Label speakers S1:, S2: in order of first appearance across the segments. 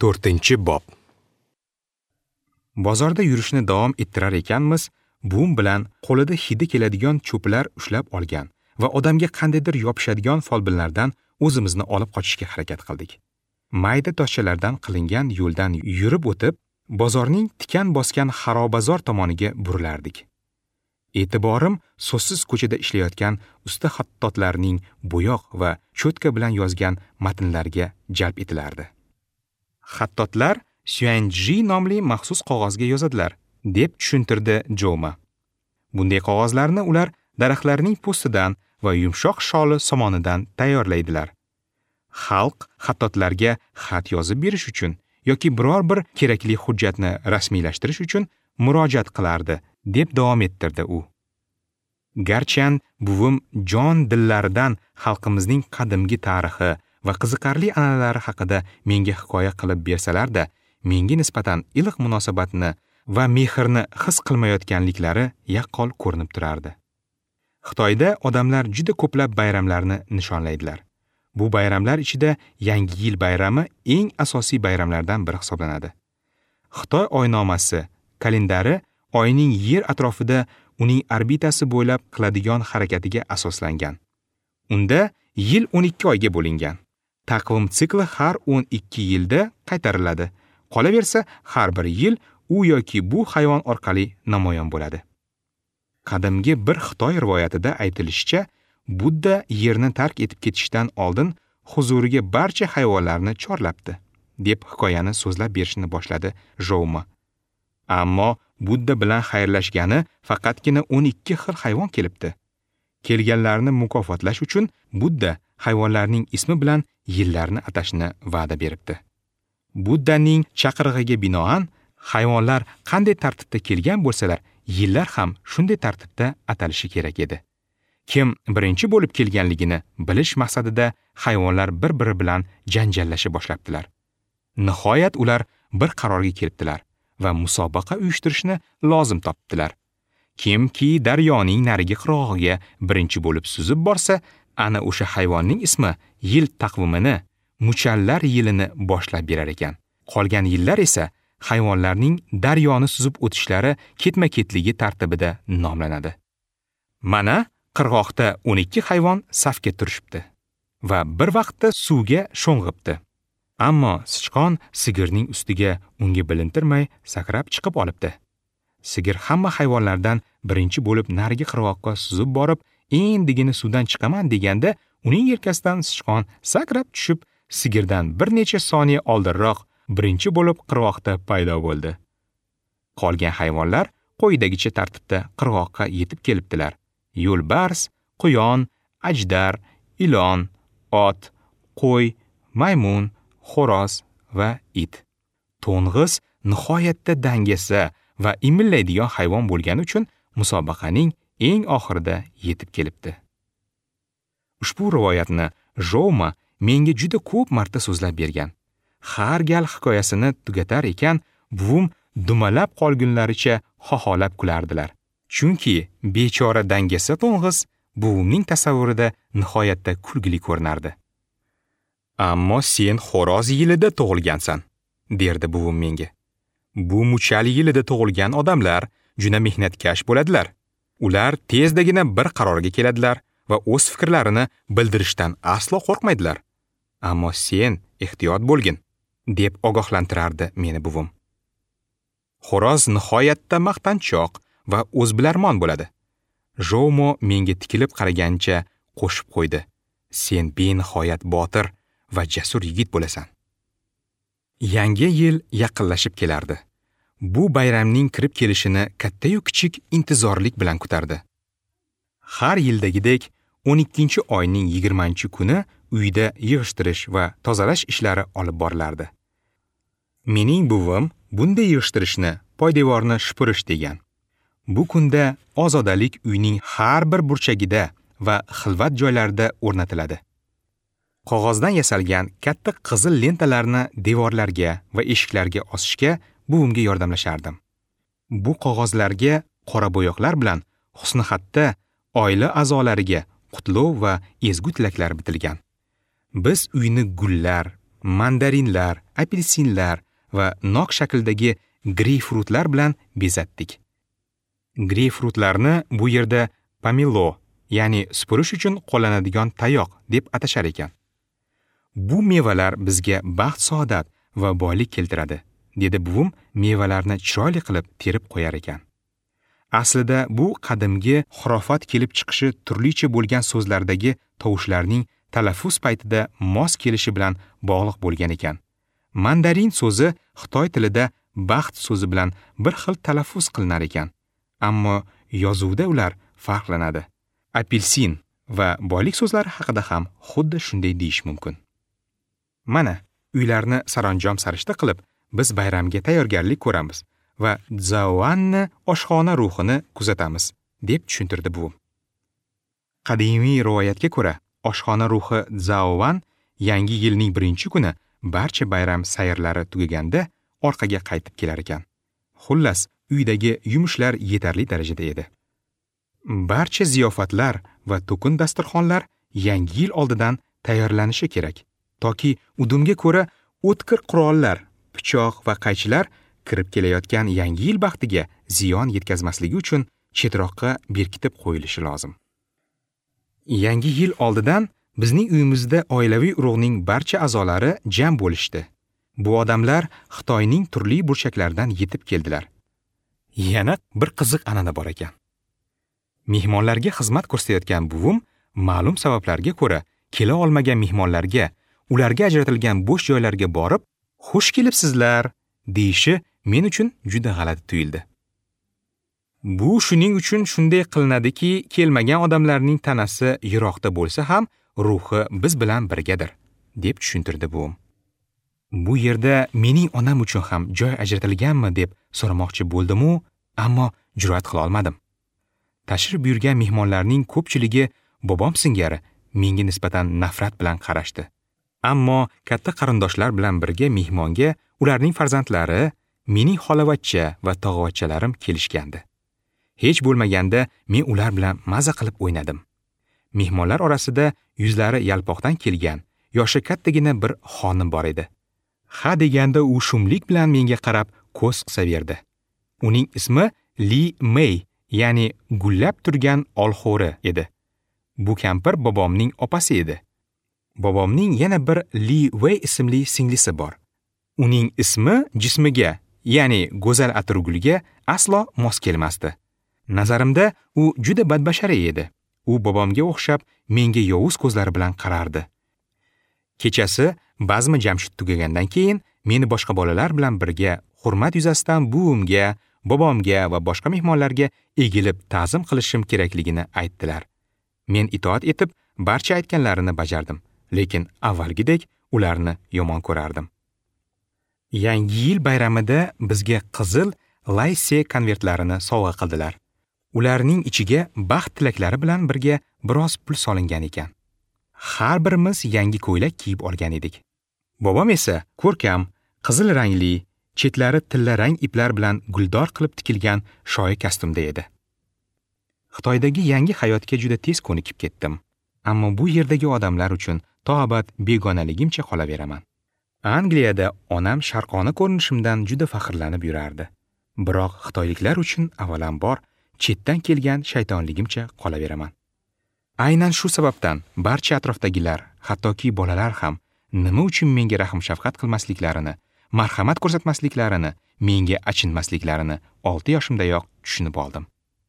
S1: 4-bob. Bozorda yurishni davom ettirar ekanmiz, buvim bilan qo'lida hidi keladigan cho'plar ushlab olgan va odamga qandaydir yopishadigan folbinlardan o'zimizni olib qochishga harakat qildik. Mayda toshchalardan qilingan yo'ldan yurib o'tib, bozorning tikan bosgan xarobazor tomoniga burilardik. E'tiborim so'zsiz ko'chada ishlayotgan usta xattotlarning bo'yoq va cho'tka bilan yozgan matnlarga jalb etilardi. Xattotlar Xuanji nomli maxsus qog'ozga yozadilar, deb tushuntirdi Joma. Bunday qog'ozlarni ular daraxtlarning po'stidan va yumshoq sholi somonidan tayyorlaydilar. Xalq xattotlarga xat yozib berish uchun yoki biror bir kerakli hujjatni rasmiylashtirish uchun murojaat qilardi, deb davom ettirdi u. Garchan buvim jon dillaridan xalqimizning qadimgi tarixi va qiziqarli an'analari haqida menga hikoya qilib bersalar-da, menga nisbatan iliq munosabatni va mehrni his qilmayotganliklari yaqqol ko'rinib turardi. Xitoyda odamlar juda ko'plab bayramlarni nishonlaydilar. Bu bayramlar ichida Yangi yil bayrami eng asosiy bayramlardan biri hisoblanadi. Xitoy oynomasi, kalendari oyning yer atrofida uning orbitasi bo'ylab qiladigan harakatiga asoslangan. Unda yil 12 oyga bo'lingan. Taqvim sikli har 12 yilda qaytariladi. Qolaversa, har bir yil u yoki bu hayvon orqali namoyon bo'ladi. Qadimgi bir Xitoy rivoyatida aytilishicha, Budda yerni tark etib ketishdan oldin huzuriga barcha hayvonlarni chorlabdi, deb hikoyani so'zlab berishni boshladi Joma. Ammo Budda bilan xayrlashgani faqatgina 12 xil hayvon kelibdi. Kelganlarni mukofotlash uchun Budda hayvonlarning ismi bilan yillarni atashni va'da beribdi. Buddaning chaqirig'iga binoan hayvonlar qanday tartibda kelgan bo'lsalar, yillar ham shunday tartibda atalishi kerak edi. Kim birinchi bo'lib kelganligini bilish maqsadida hayvonlar bir-biri bilan janjallasha boshlabdilar. Nihoyat ular bir qarorga kelibdilar va musobaqa uyushtirishni lozim topdilar. Kimki daryoning narigi qirg'og'iga birinchi bo'lib suzib borsa, ana o'sha hayvonning ismi yil taqvimini, muchallar yilini boshlab berar ekan. Qolgan yillar esa hayvonlarning daryoni suzib o'tishlari ketma-ketligi tartibida nomlanadi. Mana qirg'oqda 12 hayvon safga turishibdi va bir vaqtda suvga sho'ng'ibdi. Ammo sichqon sigirning ustiga unga bilintirmay sakrab chiqib olibdi. Sigir hamma hayvonlardan birinchi bo'lib narigi qirg'oqqa suzib borib, endigina suvdan chiqaman deganda, uning yelkasidan sichqon sakrab tushib, sigirdan bir necha soniya oldinroq birinchi bo'lib qirg'oqda paydo bo'ldi. Qolgan hayvonlar qo'yidagicha tartibda qirg'oqqa yetib kelibdilar. Yo'lbars, quyon, ajdar, ilon, ot, qo'y, maymun, xo'roz va it. To'ng'iz nihoyatda dangasa va imillaydigan hayvon bo'lgani uchun musobaqaning eng oxirida yetib kelibdi. Ushbu rivoyatni Joma menga juda ko'p marta so'zlab bergan. Har gal hikoyasini tugatar ekan, buvim dumalab qolgunlaricha xoxolab kulardilar. Chunki bechora dangasa to'ng'iz buvimning tasavvurida nihoyatda kulgili ko'rinardi. Ammo sen xo'roz yilida tug'ilgansan, derdi buvim menga. Bu muchal yilida tug'ilgan odamlar juda mehnatkash bo'ladilar. Ular tezdagina bir qarorga keladilar va o'z fikrlarini bildirishdan aslo qo'rqmaydilar. Ammo sen ehtiyot bo'lgin, deb ogohlantirardi meni buvim. Xo'roz nihoyatda maqtanchoq va o'zbilarmon bo'ladi. Jomo menga tikilib qaragancha qo'shib qo'ydi. Sen benihoyat botir va jasur yigit bo'lasan. Yangi yil yaqinlashib kelardi. Bu bayramning kirib kelishini katta-yu kichik intizorlik bilan kutardi. Har yildagidek 12-oyning 20-kuni uyda yig'ishtirish va tozalash ishlari olib borilardi. Mening buvim bunday yig'ishtirishni poydevorni shupurish degan. Bu kunda ozodalik uyning har bir burchagida va xilvat joylarida o'rnatiladi. Qog'ozdan yasalgan katta qizil lentalarni devorlarga va eshiklarga osishga buvimga yordamlashardim. Bu qog'ozlarga qora bo'yoqlar bilan husnixatda oila a'zolariga qutlov va ezgu tilaklar bitilgan. Biz uyni gullar, mandarinlar, apelsinlar va nok shaklidagi greypfrutlar bilan bezatdik. Greypfrutlarni bu yerda pomelo, ya'ni supurish uchun qo'llanadigan tayoq deb atashar ekan. Bu mevalar bizga baxt-saodat va boylik keltiradi, dedi buvim mevalarni chiroyli qilib terib qo'yar ekan. Aslida bu qadimgi xurofot kelib chiqishi turlicha bo'lgan so'zlardagi tovushlarning talaffuz paytida mos kelishi bilan bog'liq bo'lgan ekan. Mandarin so'zi Xitoy tilida baxt so'zi bilan bir xil talaffuz qilinar ekan, ammo yozuvda ular farqlanadi. Apelsin va boylik so'zlari haqida ham xuddi shunday deyish mumkin. Mana, uylarni saranjom sarishta qilib, biz bayramga tayyorgarlik ko'ramiz va Zaoanni oshxona ruhini kuzatamiz, deb tushuntirdi buvim. Qadimiy rivoyatga ko'ra, oshxona ruhi Zaoan yangi yilning 1-kuni barcha bayram sayrlari tugaganda orqaga qaytib kelar ekan. Xullas, uydagi yumushlar yetarli darajada edi. Barcha ziyofatlar va to'kin dasturxonlar yangi yil oldidan tayyorlanishi kerak, toki udumga ko'ra o'tkir qurollar, pichoq va qaychilar kirib kelayotgan yangi yil baxtiga ziyon yetkazmasligi uchun chetroqqa berkitib qo'yilishi lozim. Yangi yil oldidan bizning uyimizda oilaviy urug'ning barcha a'zolari jam bo'lishdi. Bu odamlar Xitoyning turli burchaklaridan yetib keldilar. Yana bir qiziq an'ana bor ekan. Mehmonlarga xizmat ko'rsatayotgan buvim ma'lum sabablarga ko'ra kela olmagan mehmonlarga, ularga ajratilgan bo'sh joylarga borib, "Xush kelibsizlar" deyishi men uchun juda g'alati tuyuldi. Bu shuning uchun shunday qilinadiki, kelmagan odamlarning tanasi yiroqda bo'lsa ham ruhi biz bilan birgadir, deb tushuntirdi buvim. Bu yerda mening onam uchun ham joy ajratilganmi deb so'ramoqchi bo'ldim-u, ammo jur'at qila olmadim. Tashrif buyurgan mehmonlarning ko'pchiligi bobom singari menga nisbatan nafrat bilan qarashdi. Ammo katta qarindoshlar bilan birga mehmonga ularning farzandlari, mening xolavachcha va tog'avachchalarim kelishgandi. Hech bo'lmaganda men ular bilan maza qilib o'ynadim. Mehmonlar orasida yuzlari yalpoqdan kelgan, yoshi kattagina bir xonim bor edi. Ha deganda u shumlik bilan menga qarab ko'z qisaverdi. Uning ismi Li Mei, ya'ni gullab turgan olxo'ri edi. Bu kampir bobomning opasi edi. Bobomning yana bir Li Wei ismli singlisi bor. Uning ismi jismiga, ya'ni go'zal atirgulga aslo mos kelmasdi. Nazarimda u juda badbashara edi. U bobomga o'xshab menga yovuz ko'zlari bilan qarardi. Kechasi bazmi jamshid tugagandan keyin meni boshqa bolalar bilan birga hurmat yuzasidan buvimga, bobomga va boshqa mehmonlarga egilib ta'zim qilishim kerakligini aytdilar. Men itoat etib barcha aytganlarini bajardim, lekin avvalgidek ularni yomon ko'rardim. Yangi yil bayramida bizga qizil layse konvertlarini sovg'a qildilar. Ularning ichiga baxt tilaklari bilan birga biroz pul solingan ekan. Har birimiz yangi ko'ylak kiyib olgan edik. Bobom esa ko'rkam, qizil rangli, chetlari tilla rang iplar bilan guldor qilib tikilgan shoyi kostyumda edi. Xitoydagi yangi hayotga juda tez ko'nikib ketdim, ammo bu yerdagi odamlar uchun to abad begonaligimcha qolaveraman. Angliyada onam sharqona ko'rinishimdan juda faxrlanib yurardi. Biroq xitoyliklar uchun avvalambor chetdan kelgan shaytonligimcha qolaveraman. Aynan shu sababdan barcha atrofdagilar, hattoki bolalar ham nima uchun menga rahm shafqat qilmasliklarini, marhamat ko'rsatmasliklarini, menga achinmasliklarini 6 yoshimdayoq tushunib oldim.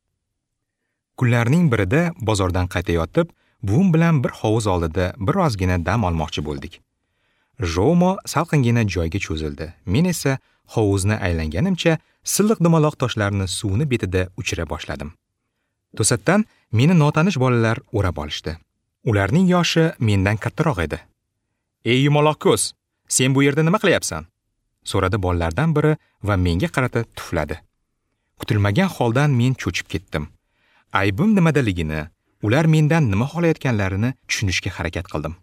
S1: Kunlarning birida bozordan qaytayotib, buvim bilan bir hovuz oldida birozgina dam olmoqchi bo'ldik. Jomo salqingina joyga cho'zildi. Men esa hovuzni aylanganimcha silliq dumaloq toshlarni suvni betida uchira boshladim. To'satdan meni notanish bolalar o'rab olishdi. Ularning yoshi mendan kattaroq edi. "Ey yumaloq ko'z, sen bu yerda nima qilyapsan?" so'radi bolalardan biri va menga qarata tufladi. Kutilmagan holdan men cho'chib ketdim. Aybim nimadaligini, ular mendan nima xohlayotganlarini tushunishga harakat qildim.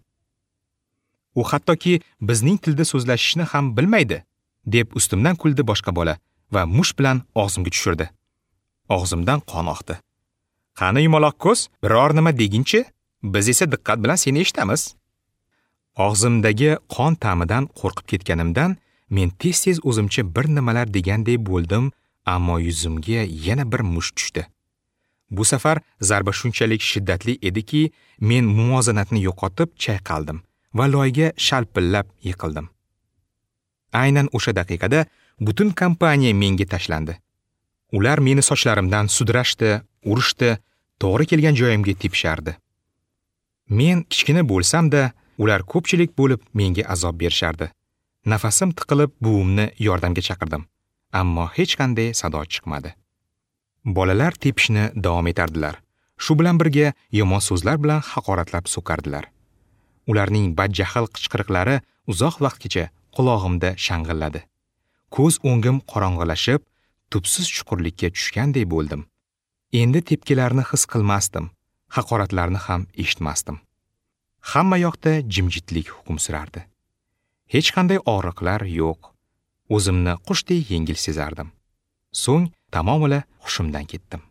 S1: "U hattoki bizning tilda so'zlashishni ham bilmaydi", deb ustimdan kuldi boshqa bola va mush bilan og'zimga tushirdi. Og'zimdan qon oqdi. "Qani yumaloq ko'z, biror nima deginchi, biz esa diqqat bilan seni eshitamiz." Og'zimdagi qon ta'midan qo'rqib ketganimdan men tez-tez o'zimcha bir nimalar degandek bo'ldim, ammo yuzimga yana bir musht tushdi. Bu safar zarba shunchalik shiddatli ediki, men muvozanatni yo'qotib chayqaldim va loyga shalpillab yiqildim. Aynan o'sha daqiqada butun kompaniya menga tashlandi. Ular meni sochlarimdan sudrashdi, urishdi, to'g'ri kelgan joyimga tepishardi. Men kichkina bo'lsam-da, ular ko'pchilik bo'lib menga azob berishardi. Nafasim tiqilib buvimni yordamga chaqirdim, ammo hech qanday sado chiqmadi. Bolalar tepishni davom etardilar. Shu bilan birga yomon so'zlar bilan haqoratlab so'kardilar. Ularning badjahl qichqiriqlari uzoq vaqtgacha qulog'imda shang'illadi. Ko'z o'ngim qorong'ilashib, tubsiz chuqurlikka tushgandek bo'ldim. Endi tepkilarni his qilmasdim, haqoratlarni ham eshitmasdim. Hamma yoqda jimjitlik hukm surardi. Hech qanday og'riqlar yo'q. O'zimni qushdek yengil sezardim. So'ng tamomila hushimdan ketdim.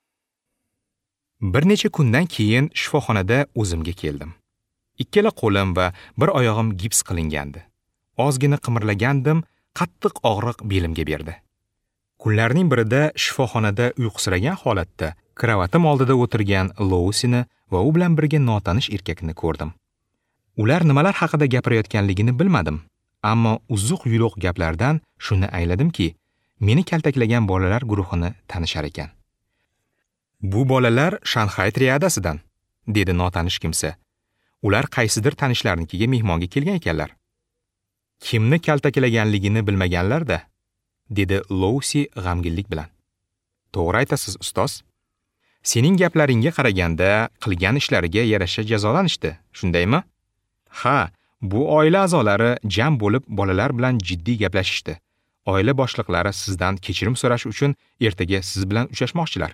S1: Bir necha kundan keyin shifoxonada o'zimga keldim. Ikkala qo'lim va bir oyog'im gips qilingandi. Ozgina qimirlagandim, qattiq og'riq belimga berdi. Kunlarning birida shifoxonada uyqusiragan holatda kravatim oldida o'tirgan Lousini va u bilan birga notanish erkakni ko'rdim. Ular nimalar haqida gapirayotganligini bilmadim, ammo uzuq-yuluq gaplardan shuni angladimki, meni kaltaklagan bolalar guruhini tanishar ekan. Bu bolalar Shanxay triadasidan, dedi notanish kimsa. Ular qaysidir tanishlarnikiga mehmonga kelgan ekanlar. Kimni kaltaklaganligini bilmaganlar-da, dedi Lousi g'amginlik bilan. To'g'ri aytasiz, ustoz. Sening gaplaringga qaraganda qilgan ishlariga yarasha jazolanishdi, shundaymi? Ha, bu oila a'zolari jam bo'lib bolalar bilan jiddiy gaplashishdi. Oila boshliqlari sizdan kechirim so'rash uchun ertaga siz bilan uchrashmoqchilar.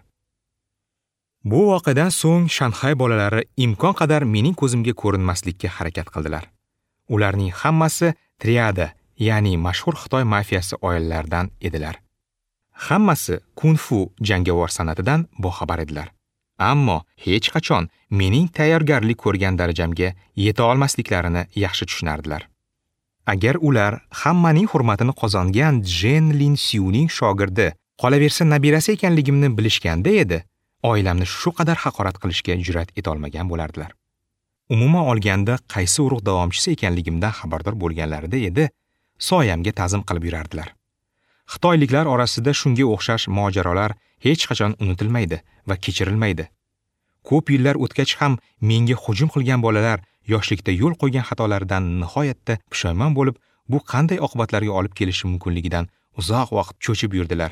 S1: Bu voqeadan so'ng Shanxay bolalari imkon qadar mening ko'zimga ko'rinmaslikka harakat qildilar. Ularning hammasi triada, ya'ni mashhur Xitoy mafiyasi oilalaridan edilar. Hammasi kung-fu jangovar san'atidan boxabar edilar. Ammo hech qachon mening tayyorgarlik ko'rgan darajamga yeta olmasliklarini yaxshi tushunardilar. Agar ular hammaning hurmatini qozongan Jen Lin Xiuning shogirdi, qolaversa nabirasi ekanligimni bilishganda edi, oilamni shu qadar haqorat qilishga jur'at eta olmagan bo'lardilar. Umuman olganda qaysi urug' davomchisi ekanligimdan xabardor bo'lganlarida edi, soyamga ta'zim qilib yurardilar. Xitoyliklar orasida shunga o'xshash mojarolar hech qachon unutilmaydi va kechirilmaydi. Ko'p yillar o'tgach ham menga hujum qilgan bolalar yoshlikda yo'l qo'ygan xatolaridan nihoyatda pushaymon bo'lib, bu qanday oqibatlarga olib kelishi mumkinligidan uzoq vaqt cho'chib yurdilar.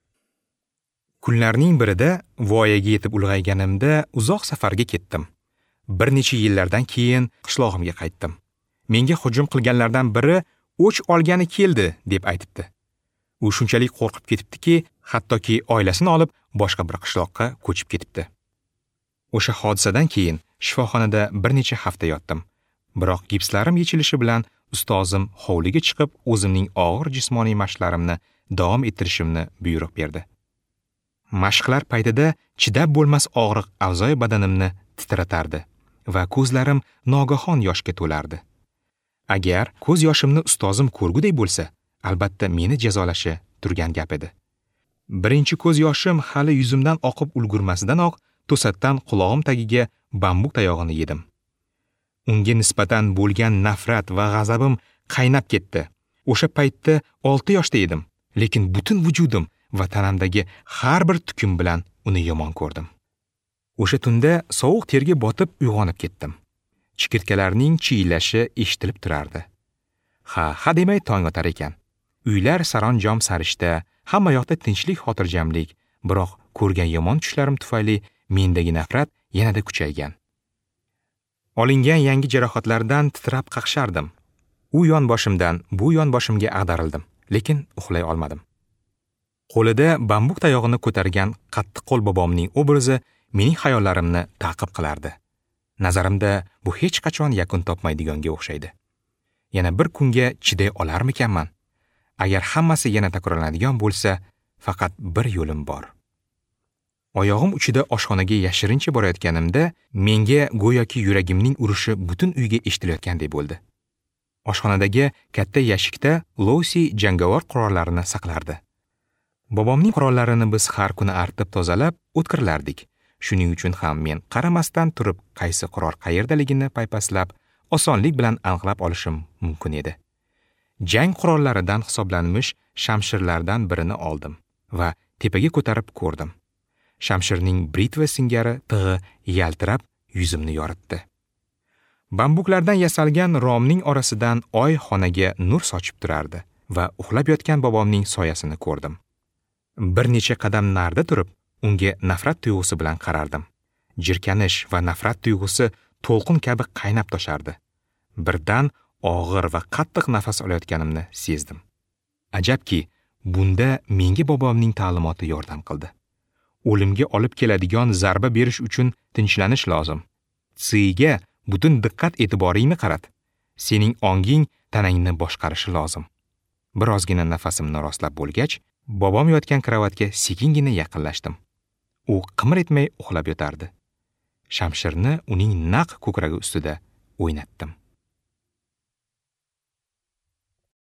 S1: Kunlarning birida voyaga yetib ulg'ayganimda uzoq safarga ketdim. Bir necha yillardan keyin qishlog'imga qaytdim. Menga hujum qilganlardan biri o'ch olgani keldi deb aytibdi. U shunchalik qo'rqib ketibdiki, hattoki oilasini olib boshqa bir qishloqqa ko'chib ketibdi. O'sha hodisadan keyin shifoxonada bir necha hafta yotdim. Biroq gipslarim yechilishi bilan ustozim hovliga chiqib o'zimning og'ir jismoniy mashqlarimni davom ettirishimni buyruq berdi. Mashqlar paytida chidab bo'lmas og'riq a'zoy badanimni titratardi va ko'zlarim nogahon yoshga to'lardi. Agar ko'z yoshimni ustozim ko'rgudek bo'lsa, albatta meni jazolashi turgan gap edi. Birinchi ko'z yoshim hali yuzimdan oqib ulgurmasidanoq to'satdan qulog'im tagiga bambuk tayog'ini yedim. Unga nisbatan bo'lgan nafrat va g'azabim qaynab ketdi. O'sha paytda 6 yoshda edim, lekin butun vujudim va tanamdagi har bir tukim bilan uni yomon ko'rdim. O'sha tunda sovuq terga botib uyg'onib ketdim. Chigirtkalarning chiyillashi eshitilib turardi. Ha demay tong otar ekan. Uylar saron-jom sarishta, hamma yoqda tinchlik, xotirjamlik, biroq ko'rgan yomon tushlarim tufayli mendagi nafrat yanada kuchaygan. Olingan yangi jarohatlardan titrab qaqshardim. U yon boshimdan bu yon boshimga ag'darildim, lekin uxlay olmadim. Qo'lida bambuk tayog'ini ko'targan qattiqqo'l bobomning obrazi mening xayollarimni ta'qib qilardi. Nazarimda bu hech qachon yakun topmaydiganga o'xshaydi. Yana bir kunga chiday olarmikanman? Agar hammasi yana takrorlanadigan bo'lsa, faqat bir yo'lim bor. Oyog'im uchida oshxonaga yashirincha borayotganimda, menga go'yoki yuragimning urishi butun uyga eshitilayotgandek bo'ldi. Oshxonadagi katta yashikda Lucy jangovar qurollarini saqlardi. Bobomning qurollarini biz har kuni artib tozalab, o'tkirlardik. Shuning uchun ham men qaramasdan turib, qaysi qurol qayerdaligini paypaslab, osonlik bilan aniqlab olishim mumkin edi. Jang qurollaridan hisoblanmish shamshirlardan birini oldim va tepaga ko'tarib ko'rdim. Shamshirning britva singari tig'i yaltirab yuzimni yoritdi. Bambuklardan yasalgan romning orasidan oy xonaga nur sochib turardi va uxlab yotgan bobomning soyasini ko'rdim. Bir necha qadam narida turib, unga nafrat tuyg'usi bilan qarardim. Jirkanish va nafrat tuyg'usi to'lqin kabi qaynab toshardi. Birdan og'ir va qattiq nafas olayotganimni sezdim. Ajabki, bunda menga bobomning ta'limoti yordam qildi. O'limga olib keladigan zarba berish uchun tinchlanish lozim. Tsiga butun diqqat e'tiboringni qarat. Sening onging tanangni boshqarishi lozim. Birozgina nafasimni rostlab bo'lgach, bobom yotgan kravatga sekingina yaqinlashdim. U qimir etmay uxlab yotardi. Shamshirni uning naq ko'kragi ustida o'ynatdim.